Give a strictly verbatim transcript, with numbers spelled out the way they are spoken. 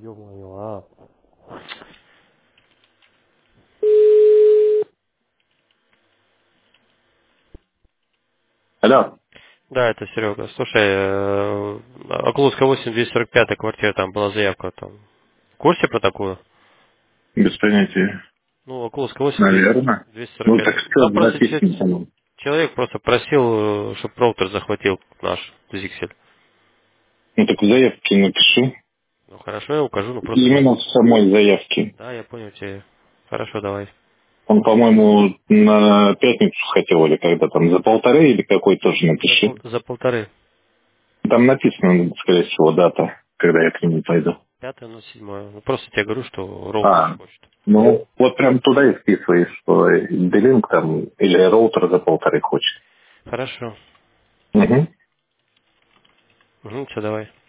Ё-моё, а. Алло, Да, это Серега. Слушай, э, Окуловская восемь, двести сорок пятая квартира, там была заявка там. В курсе про такую? без понятия. Ну, Окуловская восемь, Наверное. двести сорок Ну пять. так Там все просто че- записано там. человек просто просил, чтобы роутер захватил наш Зиксель. Ну так в заявке напиши. Ну хорошо, я укажу, ну просто. Именно в самой заявке. Да, я понял тебя. Хорошо, давай. Он, по-моему, на пятницу хотел или когда там, за полторы или какой тоже За, пол- напиши. за полторы. Там написано, скорее всего, дата, когда я к нему пойду. Пятое, ну седьмое. Ну просто тебе говорю, что роутер А, захочет. ну вот прям туда и вписываешь, что делинг там или роутер за полторы хочет. Хорошо. Угу. Угу, все, давай.